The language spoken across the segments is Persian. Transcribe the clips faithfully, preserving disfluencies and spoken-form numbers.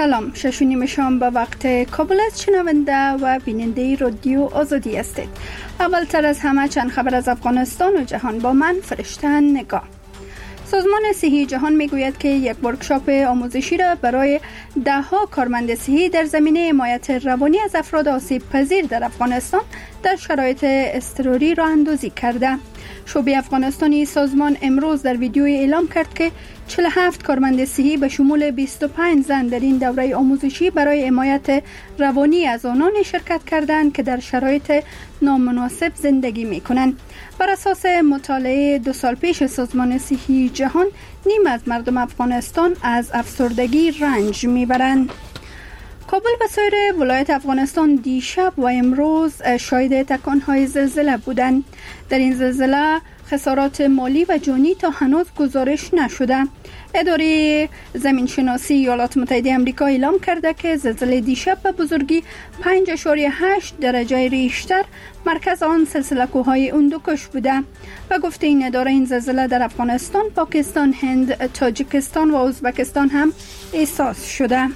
سلام، شش و نیم شام به وقت کابل است. شنونده و بیننده رادیو آزادی هستید. اول تر از همه چند خبر از افغانستان و جهان با من فرشته نگاه. سازمان صحی جهان میگوید که یک ورکشاپ آموزشی را برای ده ها کارمند صحی در زمینه حمایت روانی از افراد آسیب پذیر در افغانستان در شرایط اضطراری راه اندازی کرده. شعبه افغانستانی سازمان امروز در ویدیوی اعلام کرد که چهل و هفت کارمند صحی به شمول بیست و پنج زن در این دوره آموزشی برای حمایت روانی از آنان شرکت کردند که در شرایط نامناسب زندگی می‌کنند. بر اساس مطالعه دو سال پیش سازمان صحی جهان، نیم از مردم افغانستان از افسردگی رنج می‌برند. کابل و سایر ولایت افغانستان دیشب و امروز شاهد تکان‌های زلزله بودند. در این زلزله خسارات مالی و جانی تا هنوز گزارش نشده. اداره زمین شناسی ایالات متحده آمریکا اعلام کرده که زلزله دیشب به بزرگی پنج اشاریه هشت درجه ریشتر مرکز آن سلسله کوههای هندوکش بوده. و گفته این اداره، این زلزله در افغانستان، پاکستان، هند، تاجیکستان و ازبکستان هم احساس شده.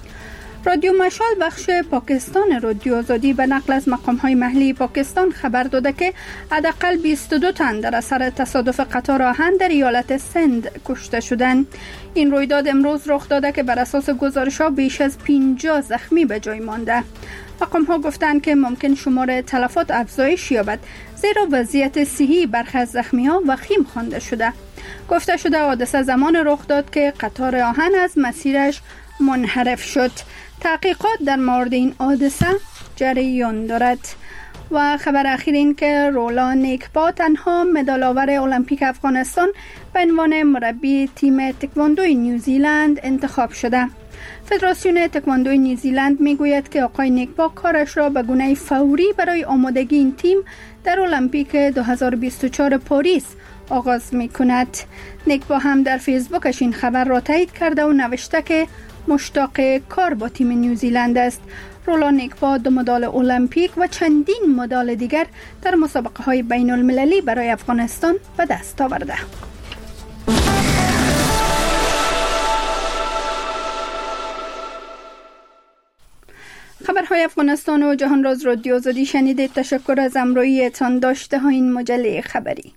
رادیو مشال بخش پاکستان رادیو آزادی به نقل از مقام‌های محلی پاکستان خبر داده که حداقل بیست و دو تن در اثر تصادف قطار آهن در ایالت سند کشته شدند. این رویداد امروز رخ داده که بر اساس گزارش‌ها بیش از پنجاه زخمی به جای مانده. مقام‌ها گفتند که ممکن شمار تلفات افزایش یابد، زیرا وضعیت صحی برخی از زخمی‌ها وخیم خوانده شده. گفته شده حادثه زمان رخ داد که قطار آهن از مسیرش منحرف شد. تحقیقات در مورد این حادثه جریان دارد. و خبر اخیر این که رولا نیکبا تنها مدال آور المپیک افغانستان به عنوان مربی تیم تکواندوی نیوزیلند انتخاب شده. فدراسیون تکواندوی نیوزیلند میگوید که آقای نیکبا کارش را به گونه فوری برای آمادگی این تیم در المپیک دو هزار و بیست و چهار پاریس آغاز می کند. نیکبا هم در فیسبوکش این خبر را تایید کرده و نوشته که مشتاق کار با تیم نیوزیلند است. رولا نیکبا دو مدال المپیک و چندین مدال دیگر در مسابقه های بین المللی برای افغانستان به دست آورده. خبرهای افغانستان و جهان را از رادیو آزادی شنیدید. تشکر از همراهیتان. داشته ها این مجله خبری.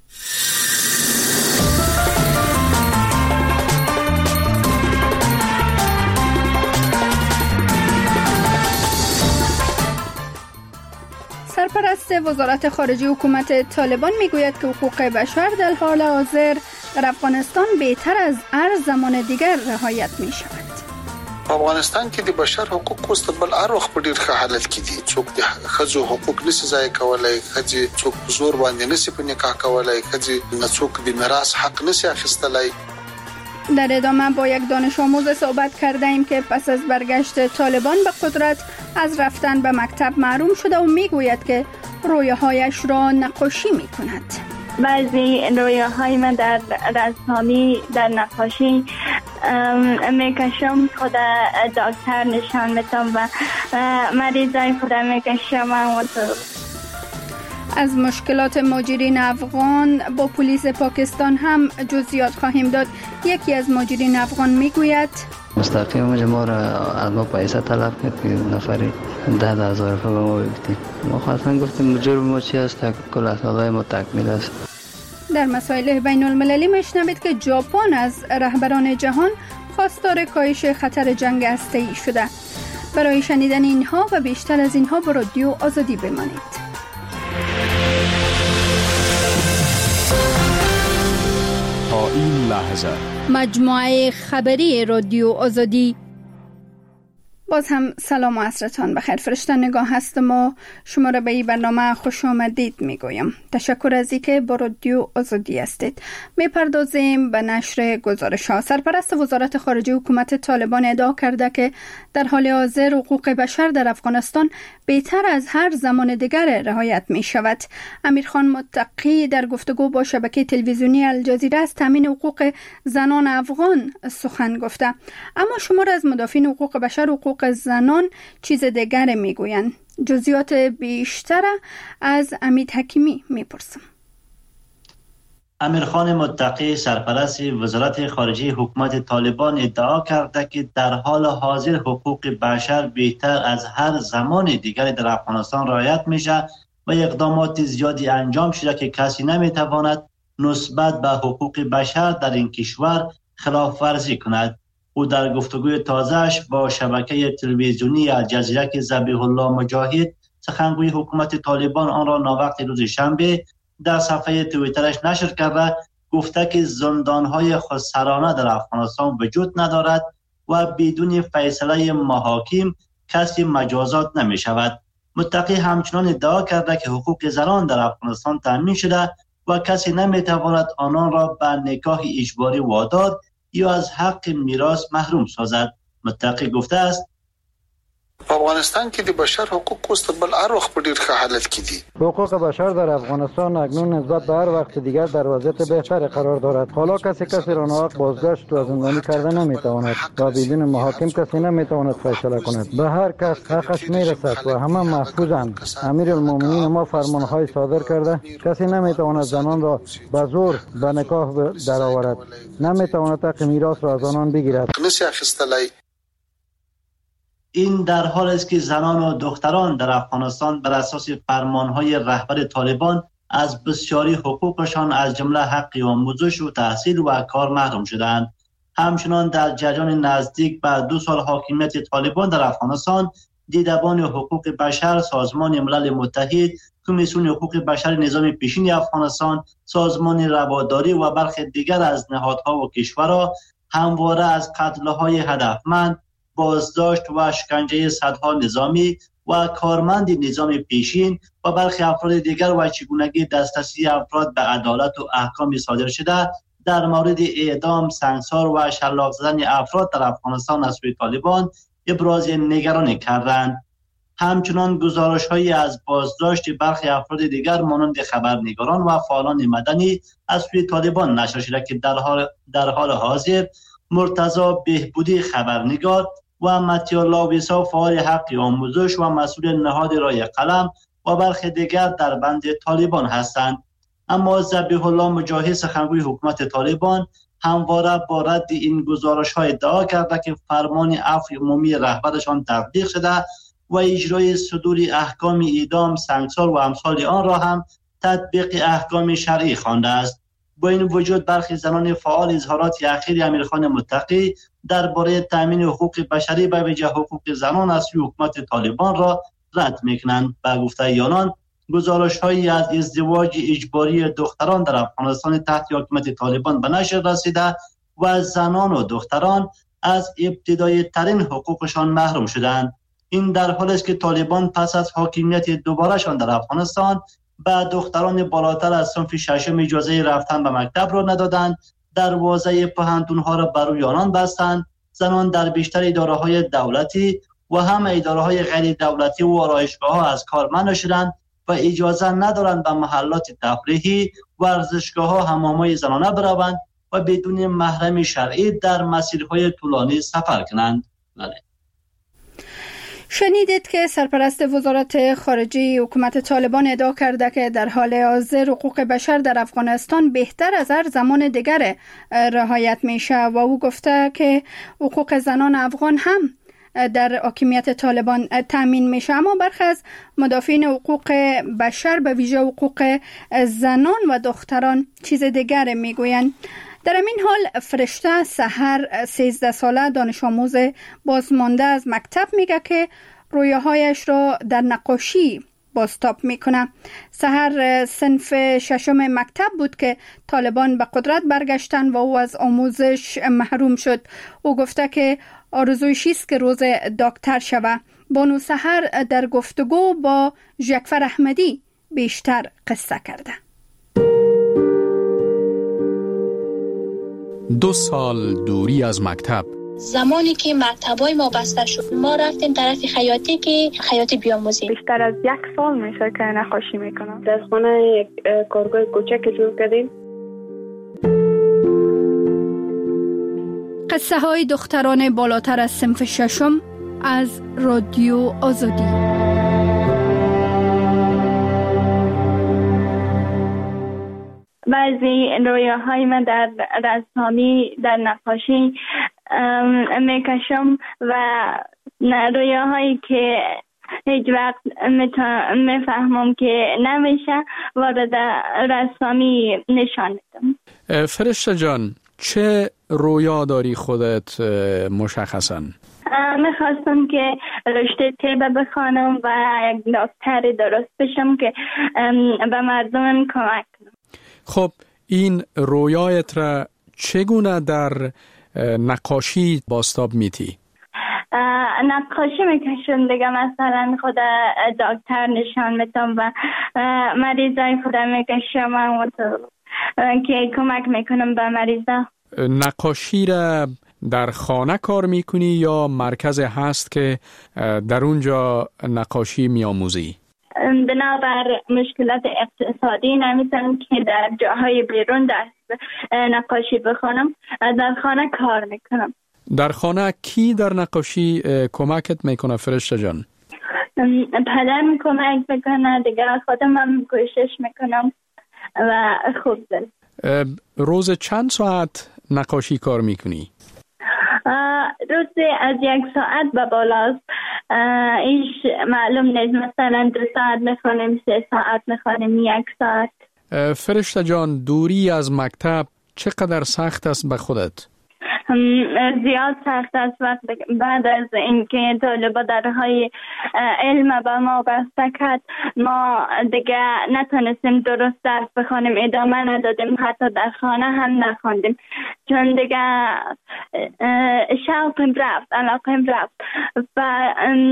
سرپرست وزارت خارجه حکومت طالبان میگوید که حقوق بشر در حال حاضر در افغانستان بهتر از هر زمان دیگر رعایت می شود. افغانستان کې د بشر حقوق اوس بل هر وخت په ډیر ښه حالت کې دي. څوک د ښځو حقوق نشي ځای کولای، ښځې څوک زور باندې نشي په نکاح کولای، ښځې نه څوک د میراث حق نشي اخیستلای. در ادامه با یک دانش آموز صحبت کرده ایم که پس از برگشت طالبان به قدرت از رفتن به مکتب محروم شده و میگوید که رویاهایش را نقاشی می کند. بعضی رویاهای من در رسامی در نقاشی میکشم، خود دکتر نشان میتم و مریضای خود میکشم. و از مشکلات مهاجرین افغان با پلیس پاکستان هم جزئیات خواهیم داد. یکی از مهاجرین افغان میگوید مستقیم ما را از ما پیسه طلب کرد که نفری ده ده هزار روپیه به ما بگیریم. ما خواستن گفتیم جرم ما چی است، کل اسنادهای ما تکمیل است. در مسائل بین المللی میشنوید که ژاپن از رهبران جهان خواستار کاهش خطر جنگ هسته‌ای شده. برای شنیدن اینها و بیشتر از اینها با رادیو آزادی بمانید. تا این لحظه مجموعه خبری رادیو آزادی. باز هم سلام و عصرتان بخیر. فرشته نگاه هستم و شما را به این برنامه خوش آمدید میگویم. تشکر از اینکه با رادیو آزادی هستید. میپردازیم به نشر گزارش ها. سرپرست وزارت خارجه حکومت طالبان ادعا کرده که در حال حاضر حقوق بشر در افغانستان بهتر از هر زمان دیگر رعایت می شود. امیرخان متقی در گفتگو با شبکه تلویزیونی الجزیره از تامین حقوق زنان افغان سخن گفته. اما شمار از مدافعین حقوق بشر حقوق زنان چیز دیگر میگویند. جزئیات بیشتر از امید حکیمی میپرسم. امیرخان متقی سرپرست وزارت خارجه حکومت طالبان ادعا کرده که در حال حاضر حقوق بشر بهتر از هر زمان دیگری در افغانستان رعایت میشه و اقدامات زیادی انجام شده که کسی نمیتواند نسبت به حقوق بشر در این کشور خلاف ورزی کند. او در گفتگوی تازه‌اش با شبکه تلویزیونی الجزیره که ذبیح الله مجاهد سخنگوی حکومت طالبان آن را ناوقت روز شنبه در صفحه توییترش نشر کرده گفته که زندان‌های خودسرانه در افغانستان وجود ندارد و بدون فیصله محاکم کسی مجازات نمی شود. متقی همچنان ادعا کرده که حقوق زنان در افغانستان تامین شده و کسی نمی تواند آنان را به نکاح اجباری وادار یا از حق میراث محروم سازد. متقی گفته است په افغانستان کې د بشر حقوق اوس بل هر وخت په ډیر ښه حالت کې دي. حقوق بشر در افغانستان اکنون نسبت به هر وقت دیگر در وضعیت بهتری قرار دارد. حالا کسی کسی را ناحق بازداشت و زندانی کرده نمیتواند و بدون محاکم کسی نمیتواند فیصله کند. به هر کس حقش میرسد و همه محفوظند. امیرالمومنین ما فرمانهای صادر کرده کسی نمیتواند زنان را به زور به نکاح درآورد، نمیتواند حق میراث را از آنان بگیرد. نسی اخیستلای. این در حال است که زنان و دختران در افغانستان بر اساس فرمانهای رهبر طالبان از بسیاری حقوقشان از جمله حق آموزش و تحصیل و کار محروم شدند. همچنان در جریان نزدیک به دو سال حاکمیت طالبان در افغانستان، دیدبان حقوق بشر، سازمان ملل متحد، کمیسیون حقوق بشر نظام پیشین افغانستان، سازمان رواداری و برخی دیگر از نهادها و کشورها همواره از قتل‌های هدفمند، بازداشت و شکنجه صدها نظامی و کارمند نظام پیشین و برخی افراد دیگر و چگونگی دسترسی افراد به عدالت و احکام صادر شده در مورد اعدام، سنگسار و شلاق زدن افراد در افغانستان از سوی طالبان ابراز نگرانی کردند. همچنان گزارش‌هایی از بازداشت برخی افراد دیگر مانند خبرنگاران و فعالان مدنی از سوی طالبان نشر شده که در حال در حال حاضر مرتضی بهبودی خبرنگار و متی‌الله ویسا فعال حق آموزش و مسئول نهاد رای قلم و برخی دیگر در بند طالبان هستند. اما ذبیح الله مجاهد سخنگوی حکومت طالبان همواره با رد این گزارش‌ها ادعا کرده که فرمان عفو عمومی رهبرشان تطبیق شده و اجرای صدور احکام اعدام، سنگسار و امثال آن را هم تطبیق احکام شرعی خوانده است. با این وجود برخی زنان فعال اظهارات اخیر امیرخان متقی درباره تامین حقوق بشری به ویژه حقوق زنان از سوی حکومت طالبان را رد می‌کنند. به گفته آنان گزارش‌هایی از ازدواج اجباری دختران در افغانستان تحت حکومت طالبان به نشر رسیده و زنان و دختران از ابتدایی ترین حقوقشان محروم شدند. این در حالی است که طالبان پس از حاکمیت دوبارهشان در افغانستان به دختران بالاتر از صنف ششم اجازه رفتن به مکتب را ندادند، دروازه پوهنتون‌ها را برای آنان بستند. زنان در بیشتر اداره‌های دولتی و هم اداره‌های غیر دولتی و آرایشگاه‌ها از کار منع شدند و اجازه ندارند به محلات تفریحی، ورزشگاه‌ها، حمام‌های زنانه بروند و بدون محرم شرعی در مسیرهای طولانی سفر کنند. بله. شنیدید که سرپرست وزارت خارجه حکومت طالبان ادعا کرده که در حال حاضر حقوق بشر در افغانستان بهتر از هر زمان دیگر رعایت میشه و او گفته که حقوق زنان افغان هم در حاکمیت طالبان تامین میشه. اما برخی از مدافعین حقوق بشر به ویژه حقوق زنان و دختران چیز دیگر میگویند. در این حال فرشته سحر سیزده ساله دانش آموز بازمانده از مکتب میگه که رویاهایش را در نقاشی بازتاب میکنه. سحر صنف ششم مکتب بود که طالبان به قدرت برگشتن و او از آموزش محروم شد. او گفته که آرزویش است که روز دکتر شوه. بانو سحر در گفتگو با ژکفر احمدی بیشتر قصه کرده. دو سال دوری از مکتب. زمانی که مکتبای ما بسته شد ما رفتیم طرف خیاطی که خیاطی بیاموزیم. بیشتر از یک سال میشه که نقاشی میکنم. در خانه یک کارگاه کوچک جور کردیم. قصه های دختران بالاتر از صنف ششم از رادیو آزادی. بعضی رویاهای من در رسامی در نقاشی میکشم و رویاهایی که هیچ وقت میفهمم که نمیشه وارد رسامی نشان میدم. فرشته جان، چه رویا داری خودت مشخصاً؟ میخواستم که رشته طب بخوانم و یک دکتر درست بشم که به مردم کمک کنم. خب این رویایت را چگونه در نقاشی باستاب میتی؟ نقاشی میکشم دیگه، مثلا خود دکتر نشان میدم و مریضای خود میکشم که کمک میکنم به مریضا. نقاشی را در خانه کار میکنی یا مرکز هست که در اونجا نقاشی میآموزی؟ بنابر مشکلات اقتصادی نمیتونم که در جاهای بیرون در نقاشی بخونم، در خانه کار میکنم. در خانه کی در نقاشی کمکت میکنه فرشته جان؟ پدرم کمک میکنه دیگه، خودم هم کوشش میکنم و خوب دارم. روز چند ساعت نقاشی کار میکنی؟ روزی از یک ساعت به بالاست، ایش معلوم نیست، مثلا دو ساعت میخوانیم، سه ساعت میخوانیم، یک ساعت. فرشته جان، دوری از مکتب چقدر سخت است به خودت؟ زیاد سخت است. وقت بعد از اینکه طالبا درهای علم به ما بسته کرد، ما دیگه نتونستیم درست درس بخونیم، ادامه ندادیم، حتی در خانه هم نخوندیم چون دیگه شوقم رفت، علاقم رفت و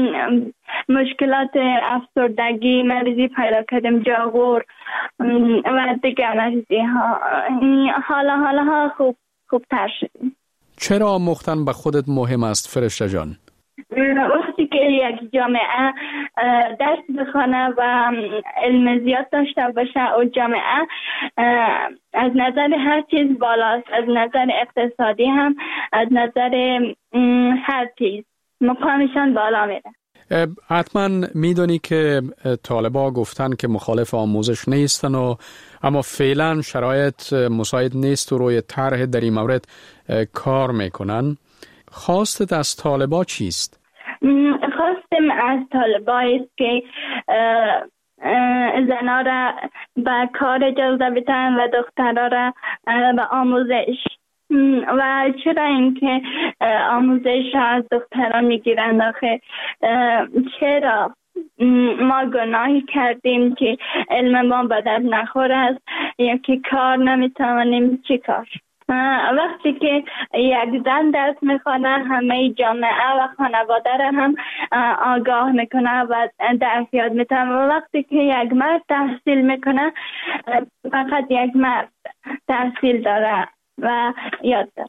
مشکلات افسردگی، مریضی پیدا کردیم، جاغور و دیگه مریضی ها. حالا حالا ها خوب خوب تر شدیم. چرا مختن به خودت مهم است فرشته جان؟ وقتی که یک جامعه درس بخونه و علم زیاد داشته باشه و جامعه از نظر هر چیز بالاست، از نظر اقتصادی هم، از نظر هر چیز مقامشان بالا میره. حتما میدونی که طالبا گفتن که مخالف آموزش نیستن و اما فعلا شرایط مساعد نیست و روی طرح در این مورد کار میکنن. خواستت از طالبا چیست؟ خواستم از طالبا است که زنها را به کار اجازه بدن و دخترها را به آموزش. و چرا اینکه آموزش از دختران میگیرند؟ آخه چرا ما گناهی کردیم که علم ما به درد نخوره است یا که کار نمیتوانیم؟ چی کار؟ وقتی که یک زن درس میخوانه، همه جامعه و خانواده را هم آگاه میکنه و درس یاد میتونه. و وقتی که یک مرد تحصیل میکنه، فقط یک مرد تحصیل داره و یاد داره.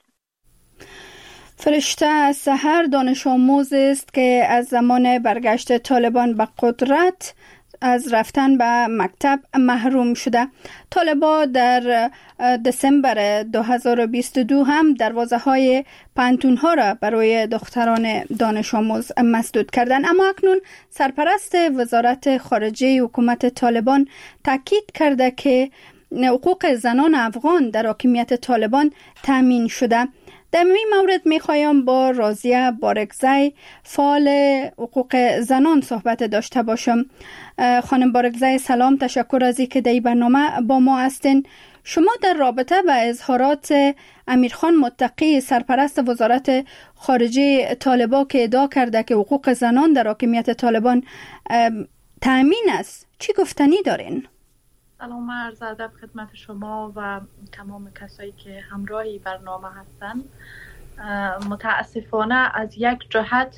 فرشته سحر دانش آموز است که از زمان برگشت طالبان به قدرت از رفتن به مکتب محروم شده. طالبان در دسامبر دو هزار و بیست و دو هم دروازه های پانتون ها را برای دختران دانش آموز مسدود کردند، اما اکنون سرپرست وزارت خارجه حکومت طالبان تاکید کرده که حقوق زنان افغان در حاکمیت طالبان تامین شده. در این مورد میخوایم با راضیه بارگزی فعال حقوق زنان صحبت داشته باشم. خانم بارگزی سلام، تشکر از اینکه در این برنامه با ما هستین. شما در رابطه با اظهارات امیرخان متقی سرپرست وزارت خارجه طالبان که ادعا کرده که حقوق زنان در حاکمیت طالبان تامین است، چی گفتنی دارین؟ سلام، عرض ادب خدمت شما و تمام کسایی که همراهی برنامه هستن. متاسفانه از یک جهت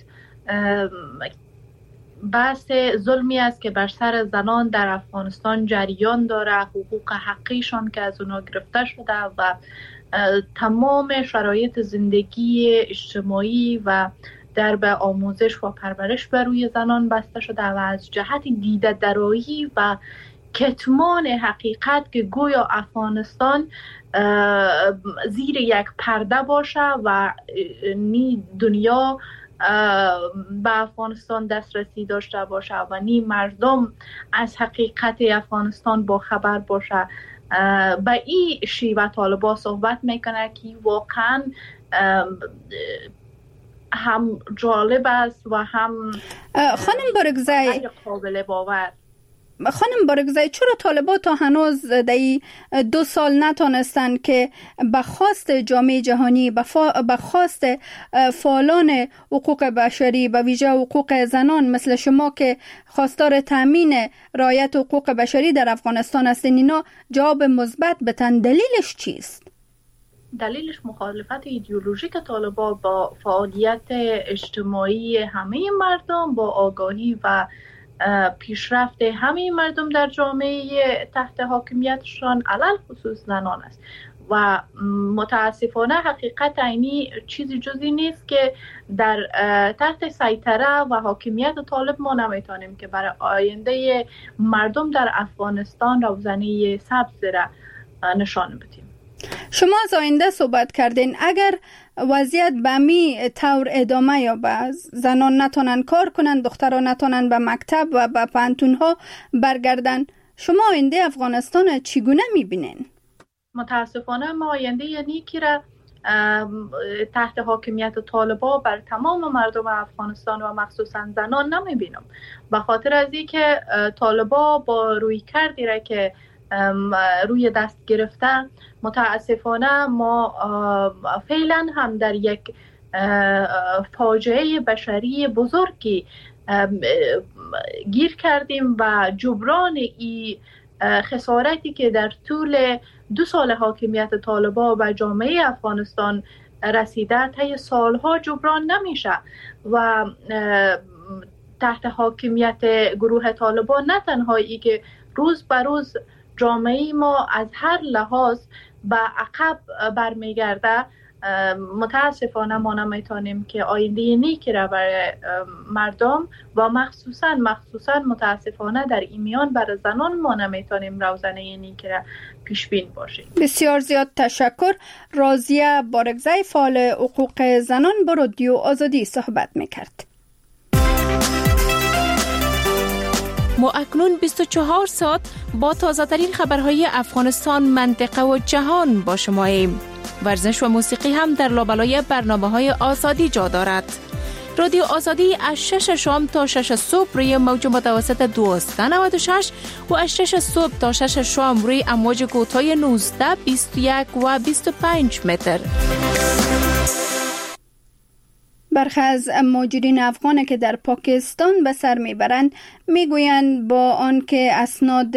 بحث ظلمی است که بر سر زنان در افغانستان جریان داره، حقوق حقیشان که از اونا گرفته شده و تمام شرایط زندگی اجتماعی و در به آموزش و پرورش بر روی زنان بسته شده و از جهت دیده درایی و کتمان حقیقت که گویا افغانستان زیر یک پرده باشه و نی دنیا به افغانستان دسترسی داشته باشه و نی مردم از حقیقت افغانستان با خبر باشه به این شیوه طالبا صحبت میکنه که واقعا هم جالب است و هم خانم بارگزای قابل باور. خانم بارگزای، چرا طالبان تا هنوز در دو سال نتانستند که به خواست جامعه جهانی، به خواست فعالان حقوق بشری، به ویژه حقوق زنان مثل شما که خواستار تامین رعایت حقوق بشری در افغانستان هستین، اینا جواب مثبت بدن؟ دلیلش چیست؟ دلیلش مخالفت ایدئولوژیک طالبان با فعالیت اجتماعی همه مردم، با آگاهی و پیشرفت همه مردم در جامعه تحت حاکمیتشان، علل خصوص زنان است و متاسفانه حقیقت عینی چیزی جزی نیست که در تحت سیطره و حاکمیت طالب ما نمیتونیم که برای آینده مردم در افغانستان روزنه سبز را نشان بدیم. شما از آینده صحبت کردین. اگر وضعیت به می طور ادامه یابد، زنان نتونن کار کنن، دختران نتونن به مکتب و به پانتون ها برگردن، شما آینده افغانستان چگونه میبینین؟ متاسفانه ما آینده نیکی را تحت حاکمیت طالبان بر تمام مردم افغانستان و مخصوصا زنان نمیبینم، به خاطر از اینکه طالبان با روی کردی را که روی دست گرفتن، متاسفانه ما فعلا هم در یک فاجعه بشری بزرگی گیر کردیم و جبران این خسارتی که در طول دو سال حاکمیت طالبان و جامعه افغانستان رسیده طی سالها جبران نمیشه و تحت حاکمیت گروه طالبان نه تنها ای که روز به روز جامعه ما از هر لحاظ به عقب برمیگرده، متاسفانه ما نمیتونیم که آینده نیکی را برای مردم و مخصوصا مخصوصا متاسفانه در این میان برای زنان ما نمیتونیم روزنه نیکی را پیش بین باشیم. بسیار زیاد تشکر. راضیه بارگزای، فعال حقوق زنان، با رادیو آزادی صحبت میکرد. ما اکنون بیست و چهار ساعت با تازه ترین خبرهای افغانستان، منطقه و جهان با شماییم. ورزش و موسیقی هم در لابلای برنامه‌های آزادی جا دارد. رادیو آزادی از شش شام تا شش صبح روی موج متوسط دویست و نود و شش و از شش صبح تا شش شام روی امواج کوتاه نوزده، بیست و یک و بیست و پنج متر. برخی از مهاجرین افغان که در پاکستان به سر میبرند میگویند با آنکه اسناد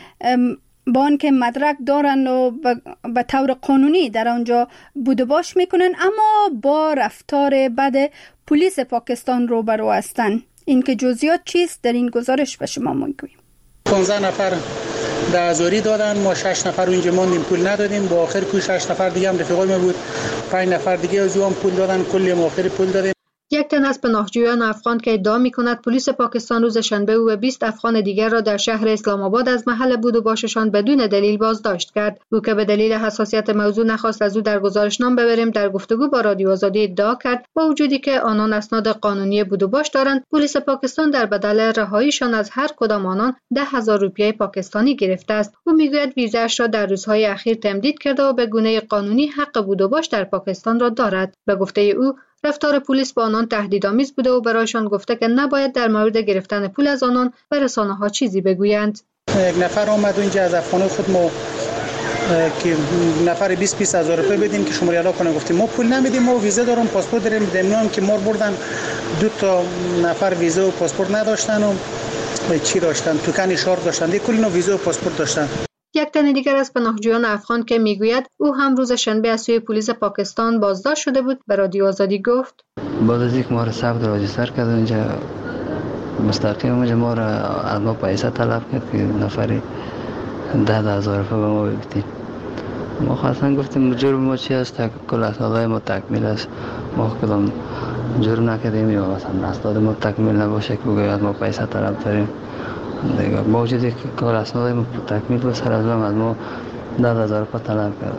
با آنکه مدرک دارند و به طور قانونی در آنجا بود و باش میکنند، اما با رفتار بد پلیس پاکستان روبرو هستند. این که جزئیات چیست در این گزارش به شما میگوییم. پانزده نفر دهزاری دادن، ما شش نفر اونجا موندیم، پول ندادیم. با آخر کو شش نفر دیگه هم رفیقای ما بود، پنج نفر دیگه از اون پول دادن، کلی ما آخر پول دادیم. یک تن از پناهجویان افغان که ادعا می‌کند پلیس پاکستان روز شنبه او و بیست افغان دیگر را در شهر اسلام آباد از محل بود و باششان بدون دلیل بازداشت کرد. او که به دلیل حساسیت موضوع نخواست از او در گزارشنامه ببریم، در گفتگو با رادیو آزادی ادعا کرد با وجودی که آنان اسناد قانونی بود و باش دارند، پلیس پاکستان در بدل رهاییشان از هر کدام آنان ده هزار روپیه پاکستانی گرفته است. او میگوید ویزاش را در روزهای اخیر تمدید کرده و به گونه قانونی حق بود و باش در پاکستان را دارد. به گفته او رفتار پلیس با آنان تهدیدآمیز بوده و برایشان گفته که نباید در مورد گرفتن پول از آنان به رسانه‌ها چیزی بگویند. یک نفر آمد اونجا از افغانای خود ما که نفر بیست بیست هزار روپیه بدیم که شماره علاقه کنه، گفتیم ما پول نمیدیم، ما ویزا دارم، پاسپورت داریم. دمیان که ما بردن دو تا نفر ویزا و پاسپورت نداشتن و چی داشتن، توکن اشار داشتن، کلی نو ویزا و پاسپورت داشتن. یک تن دیگر از پناهجویان افغان که میگوید او هم روز شنبه از سوی پلیس پاکستان بازداشت شده بود، به رادیو آزادی گفت بعد از اینکه ما را ثبت راجستر کرد اونجا مستقیم اونجا ما را از ما پیسه طلب کرد که نفری ده هزار روپیه به ما بدید. ما خواستن گفتیم جرم ما چی است، کل اسنادهای ما تکمیل است، ما کدام جرم نکردیم یا مثلا اسناد ما تکمیل نباشه که بگوید از ما پیسه طلب داریم. دیگه با وجودی که کل اسناد ما تکمیل بود، سر از ما از ما ده هزار روپیه طلب کرد.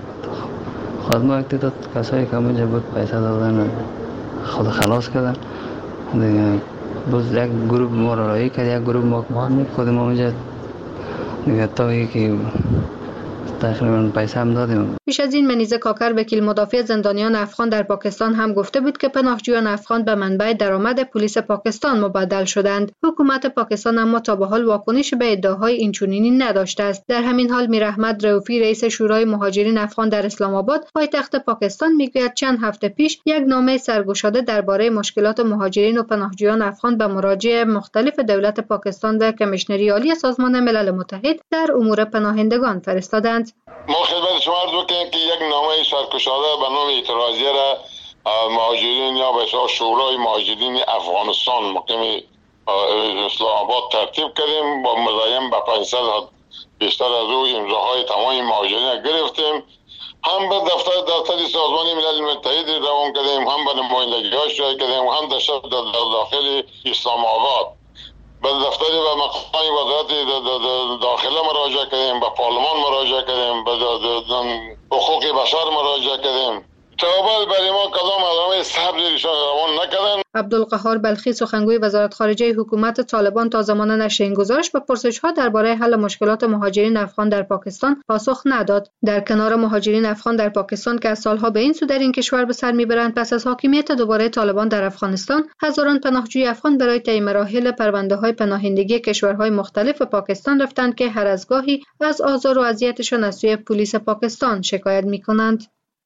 خود ما یک تعداد کسایی که اونجا بود پیسه دادن خود خلاص کردن. دیگه باز یک گروه ما را رایی کرد، یک گروه ما ما خود ما اونجا دیگه تا که تقریبا پیسه هم دادیم. پیش از این منیزه کاکر وکیل مدافع زندانیان افغان در پاکستان هم گفته بود که پناهجویان افغان به منبع درآمد پلیس پاکستان مبدل شدند. حکومت پاکستان اما تا به حال واکنش به ادعاهای اینچنینی نداشته است. در همین حال میر احمد رؤوفی رئیس شورای مهاجرین افغان در اسلام آباد پایتخت پاکستان میگوید چند هفته پیش یک نامه سرگشاده درباره مشکلات مهاجرین و پناهجویان افغان به مراجع مختلف دولت پاکستان و کمیشنری عالی سازمان ملل متحد در امور پناهندگان فرستادند. ما خدمت شما عرض می‌کنیم که یک نامه سرگشاده به نام اعتراضیه را مهاجرین یا به اصطلاح شورای مهاجرین افغانستان مقیم اسلام آباد ترتیب کردیم با مزایم به پانصد بیشتر از او امضاهای تمام مهاجرین گرفتیم. هم به دفتر دفتر سازمان ملل متحد روان کردیم، هم به نمایندگی‌هاش شرکت کردیم، هم در شب داخل اسلام آباد به دفتر و مقام وزارت داخله مراجعه کردیم، به پارلمان مراجعه کردیم، به حقوق بشر مراجعه کردیم. تا اول برای ما کدام علامه سبز ایشان روان نکردن. عبدالقهار بلخی سخنگوی وزارت خارجه حکومت طالبان تا زمان نشر این گزارش به پرسش‌ها درباره حل مشکلات مهاجرین افغان در پاکستان پاسخ نداد. در کنار مهاجرین افغان در پاکستان که از سالها به این سو در این کشور به سر میبرند، پس از حاکمیت دوباره طالبان در افغانستان، هزاران پناهجوی افغان برای طی مراحل پرونده‌های پناهندگی کشورهای مختلف پاکستان رفتند که هر از گاهی از آزار و اذیتشان از سوی پلیس پاکستان شکایت می‌کنند.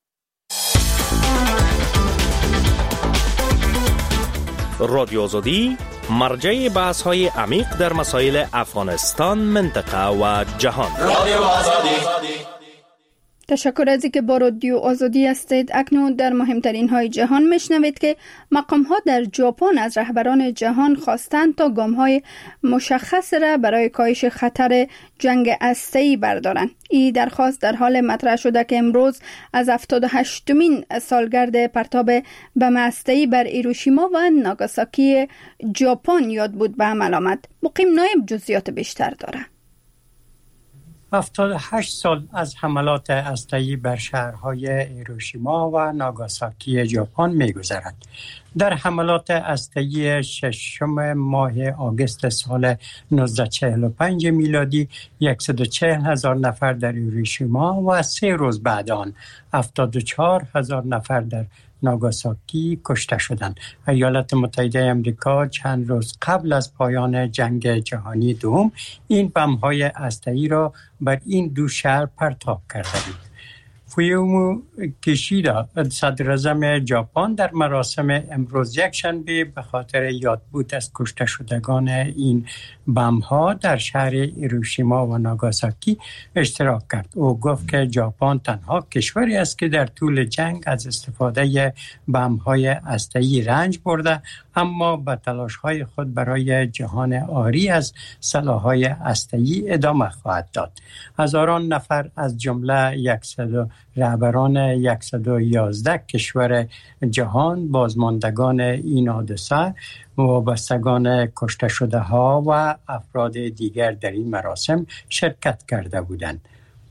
رادیو آزادی مرجع بحث های عمیق در مسائل افغانستان، منطقه و جهان. رادیو آزادی. تشکر از اینکه با رادیو آزادی هستید. اکنون در مهمترین های جهان میشنوید که مقام ها در ژاپن از رهبران جهان خواستند تا گام های مشخص را برای کاهش خطر جنگ هسته‌ای بردارند. این درخواست در حال مطرح شده که امروز از هفتاد و هشتمین سالگرد پرتاب بم هسته‌ای بر هیروشیما و ناگاساکی ژاپن یاد بود به عمل آمد. مقیم نایب جزئیات بیشتر داره. هفتاد و هشت سال از حملات هسته‌ای بر شهرهای هیروشیما و ناگاساکی ژاپن می‌گذرد. در حملات هسته‌ای ششم ماه آگوست سال نوزده چهل و پنج میلادی صد و چهل هزار نفر در هیروشیما و سه روز بعد آن هفتاد و چهار هزار نفر در ناگاساکی کشته شدند. ایالات متحده آمریکا چند روز قبل از پایان جنگ جهانی دوم این بم‌های هسته‌ای را بر این دو شهر پرتاب کرده بود. فومیو کیشیدا صدر اعظم ژاپن در مراسم امروز یک شنبه به خاطر یادبود از کشته شدگان این بم‌ها در شهر هیروشیما و ناگاساکی اشتراک کرد. او گفت که ژاپن تنها کشوری است که در طول جنگ از استفاده بم‌های هسته‌ای رنج برده، اما به تلاش‌های خود برای جهان عاری از سلاح‌های هسته‌ای ادامه خواهد داد. هزاران نفر از جمله صد رهبران صد و یازده کشور جهان، بازماندگان این حادثه، وابستگان کشته شده ها و افراد دیگر در این مراسم شرکت کرده بودند.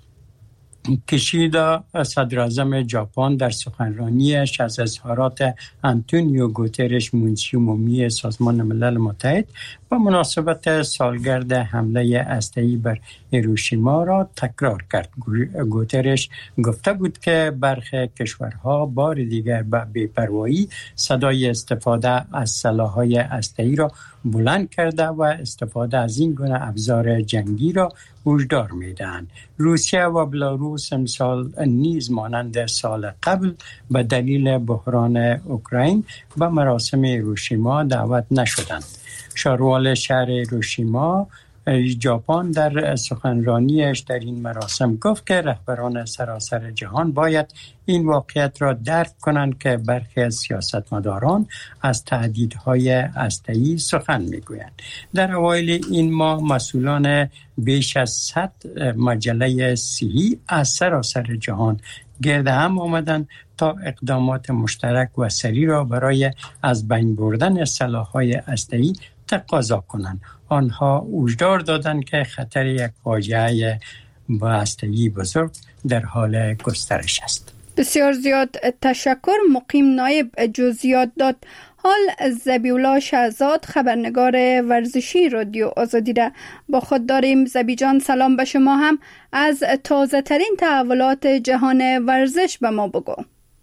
کیشیدا صدر اعظم ژاپن در سخنرانیش از اظهارات آنتونیو گوترش منشی عمومی سازمان ملل متحد با مناسبت سالگرد حمله هسته‌ای بر هیروشیما را تکرار کرد. گوترش گفته بود که برخی کشورها بار دیگر به بی‌پروایی صدای استفاده از سلاح‌های هسته‌ای را بلند کرده و استفاده از این گونه ابزار جنگی را هشدار می‌دهند. روسیه و بلاروس امسال نیز مانند سال قبل به دلیل بحران اوکراین به مراسم هیروشیما دعوت نشدند. شاروال شهر هیروشیما ژاپن در سخنرانیش در این مراسم گفت که رهبران سراسر جهان باید این واقعیت را درک کنند که برخی از سیاستمداران از تهدیدهای هسته‌ای سخن میگویند. در اوایل این ماه مسئولان بیش از صد مجله صحی از سراسر جهان گرد هم آمدند تا اقدامات مشترک و سریع را برای از بین بردن سلاح‌های هسته‌ای تقاضا کنند. آنها هشدار دادند که خطر یک فاجعه هسته‌ای بزرگ در حال گسترش است. بسیار زیاد تشکر. مقیم نایب جزئیات داد. حال ذبیحالله شهزاد خبرنگار ورزشی رادیو آزادی را با خود داریم. ذبی جان سلام به شما، هم از تازه ترین تحولات جهان ورزش به ما بگو.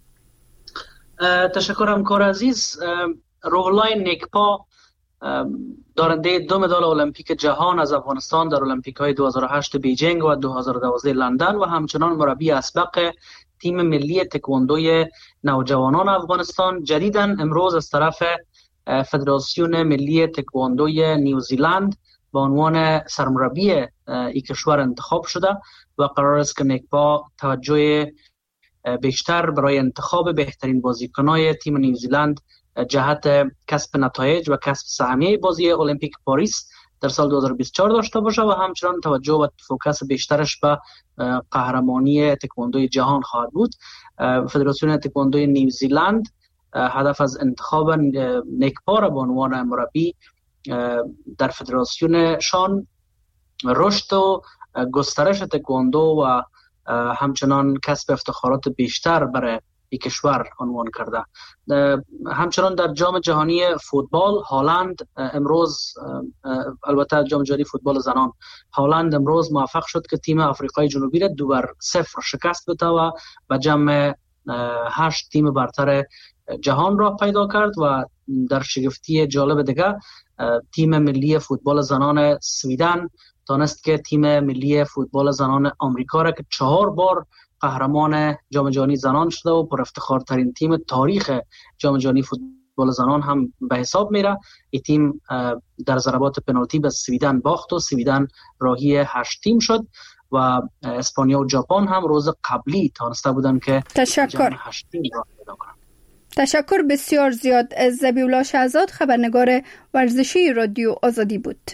تشکرم کار عزیز. روح‌الله نیکپا دارنده دو مدال المپیک جهان از افغانستان در المپیک های دو هزار و هشت بیجینگ و دو هزار و دوازده لندن و همچنان مربی اسبق تیم ملی تکواندوی نوجوانان افغانستان، جدیداً امروز از طرف فدراسیون ملی تکواندوی نیوزیلند به عنوان سرمربی این کشور انتخاب شده و قرار است که نیکپا توجه بیشتر برای انتخاب بهترین بازیکنان تیم نیوزیلند جهت کسب نتایج و کسب سهمیه بازی المپیک پاریس در سال دو هزار و بیست و چهار داشته باشه و همچنان توجه و فوکس بیشترش به قهرمانی تکواندوی جهان خواهد بود. فدراسیون تکواندوی نیوزیلند هدف از انتخاب نیکپا را به عنوان مربی در فدراسیونشان رشد و گسترش تکواندو و همچنان کسب افتخارات بیشتر برای این کشور عنوان کرده. همچنان در جام جهانی فوتبال هالند امروز، البته جام جهانی فوتبال زنان، هالند امروز موفق شد که تیم آفریقای جنوبی را دو بر صفر شکست بده و به جمع هشت تیم برتر جهان را پیدا کرد و در شگفتی جالب دیگه تیم ملی فوتبال زنان سویدن تانست که تیم ملی فوتبال زنان آمریکا را که چهار بار قهرمان جام جهانی زنان شده و پر افتخارترین تیم تاریخ جام جهانی فوتبال زنان هم به حساب میره، این تیم در ضربات پنالتی به سویدن باخت و سویدن راهی هشت تیم شد و اسپانیا و ژاپن هم روز قبلی تانسته بودن که تشکر هشت تیم را پیدا کنند. تشکر بسیار زیاد. ذبیحالله شهزاد خبرنگار ورزشی رادیو آزادی بود.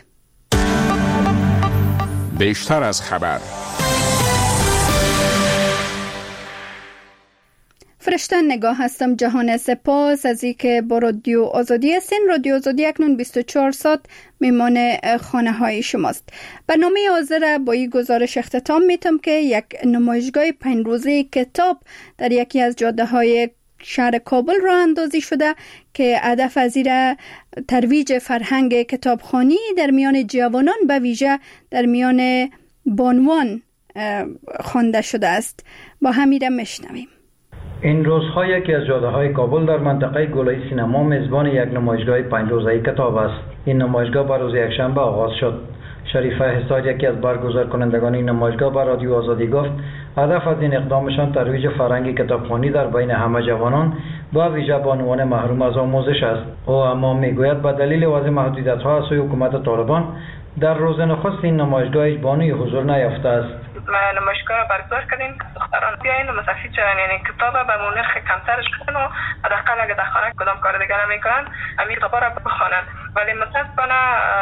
بیشتر از خبر. فرشته نگاه هستم. جهان سپاس از اینکه با رادیو آزادی هستین. رادیو آزادی اکنون بیست و چهار ساعت میمان خانه های شماست. برنامه حاضر با این گزارش اختتام میتم که یک نمایشگاه پنج روزه کتاب در یکی از جاده های شهر کابل راه اندازی شده که هدف از این ترویج فرهنگ کتابخوانی در میان جوانان به ویژه در میان بانوان خوانده شده است. با همین میشنویم. این روزها یکی از جاده‌های کابل در منطقه گلای سینما میزبان یک نمایشگاه پنج روزه کتاب است. این نمایشگاه بر روز یکشنبه آغاز شد. شریفه حساد یکی از برگزار کنندگان این نمایشگاه به رادیو آزادی گفت هدف از این اقدامشان ترویج فرهنگ کتابخوانی در بین همه جوانان با ویژه بانوان محروم از آموزش است. او اما میگوید به دلیل وضع محدودیت‌ها از سوی حکومت طالبان در روز نخست این نمایشگاه هیچ بانوی حضور نیافته است. نمایشگاه برگزار کردیم که دختران بیاین و مصرفی چنین یعنی کتاب به نرخ کمترش کنن و حداقل اگه در خانه کدام کار دیگه نمیکنن همین کتابا رو بخونن. ولی متاسفانه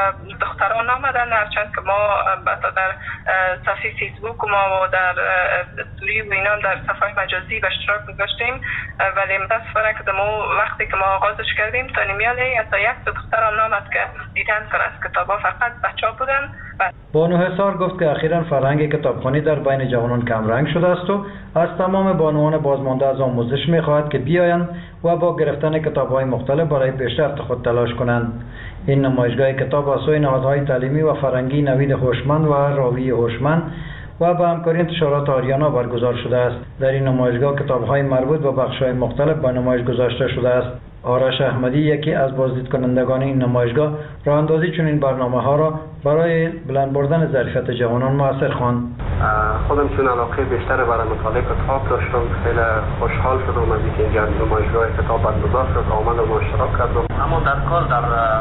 دختران آمدن، هرچند که ما در صفحه فیسبوک و ما و در استوری و اینا در صفحه مجازی به اشتراک گذاشتیم، ولی متاسفانه که دمو وقتی که ما آغازش کردیم تا نیمیالی حتی یک دختران آمد که دیدن که از کتابا فقط بچه‌ها بودن. بانو حصار گفت که اخیراً فرهنگ کتابخوانی در بین جوانان کم رنگ شده است و از تمام بانوان بازمانده از آموزش می‌خواهد که بیایند و با گرفتن کتاب‌های مختلف برای پیشرفت خود تلاش کنند. این نمایشگاه کتاب از سوی نهادهای تعلیمی و فرهنگی نوید هوشمند و راوی هوشمند و با همکاری انتشارات آریانا برگزار شده است. در این نمایشگاه کتاب‌های مربوط به بخش‌های مختلف به نمایش گذاشته شده است. آرش احمدی یکی از بازدید کنندگان این نمایشگاه راه اندازی چنین برنامه‌ها را برای بلند بردن ظرفیت جوانان موثر خواند. خودم چون علاقه بیشتر برای مطالعه کتاب داشتم، خیلی خوشحال شدم از اینکه اینجا نمایشگاه کتاب برگزار شد، آمدم و اشتراک کردم. اما در کار در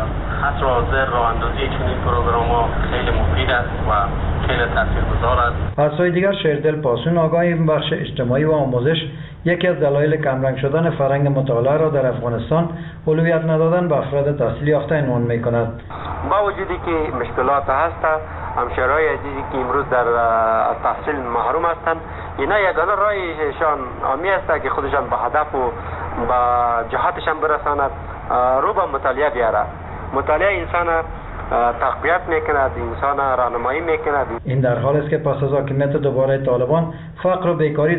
عصر حاضر راه اندازی چنین پروگرام‌ها خیلی مفید است و خیلی تاثیرگذار است. از سوی دیگر شیردل پاسون آگاه بخش اجتماعی و آموزش یکی از دلایل کمرنگ شدن فرهنگ مطالعه را در افغانستان اولویت ندادن به افراد تحصیل یافته عنوان می‌کند. با وجودی که مشکلات هست، همشهرهای عزیزی که امروز در تحصیل محروم هستند، اینا یگانه راهشان آمی است که خودشان به هدف و به جهاتشان برساند، رو به مطالعه بیاره. مطالعه انسان تقویت میکند، انسان راهنمایی میکند. این در حال است که پس از حاکمیت دوباره طالبان فقر و بیکاری